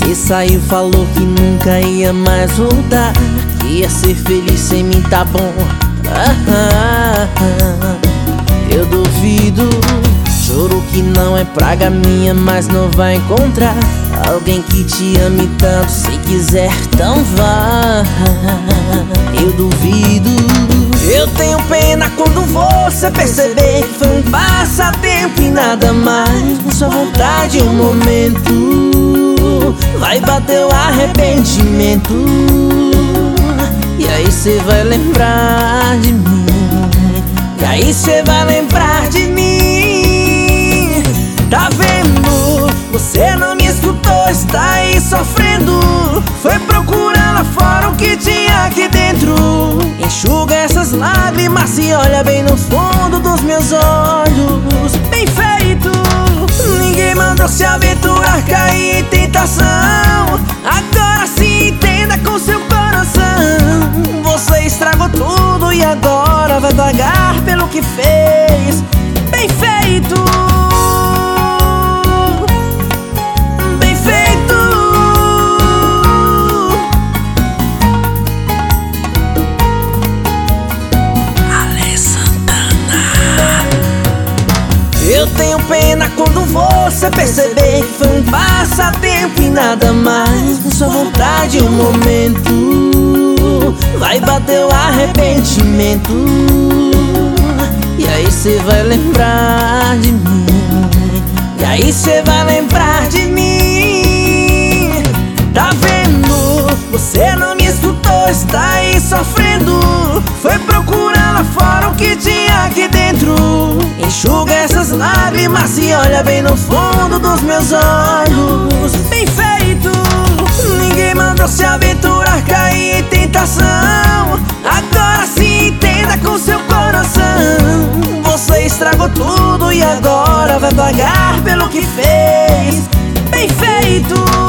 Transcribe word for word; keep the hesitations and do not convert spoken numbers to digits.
E saiu, falou que nunca ia mais voltar, que ia ser feliz sem mim, tá bom. ah, ah, ah. Eu duvido. Juro que não é praga minha, mas não vai encontrar alguém que te ame tanto. Se quiser, então vá. Eu duvido. Eu tenho pena quando você perceber que foi um passatempo e nada mais. Sua vontade, um momento, vai bater o arrependimento. E aí cê vai lembrar de mim. E aí cê vai lembrar de mim. Tá vendo? Você não me escutou, está aí sofrendo. Foi procurar lá fora o que tinha aqui dentro. Enxuga essas lágrimas e olha bem no fundo dos meus olhos. Bem feito. Ninguém mandou se aventurar, cair em tentação. Agora se entenda com seu coração. Você estragou tudo e agora vai pagar pelo que fez. Bem feito. Bem feito. Ale Santana. Eu tenho pena quando você perceber que foi um passatempo e nada mais. Sua vontade, um momento, vai bater o arrependimento. E aí cê vai lembrar de mim. E aí cê vai lembrar de mim. Tá vendo? Você não me escutou, está aí sofrendo. Foi procurar lá fora o que tinha aqui dentro. Enxuga essas lágrimas e olha bem no fundo dos meus olhos. Bem feito. Ninguém mandou se aventurar, cair em tentação. Agora se entenda com seu coração. Você estragou tudo e agora vai pagar pelo que fez. Bem feito.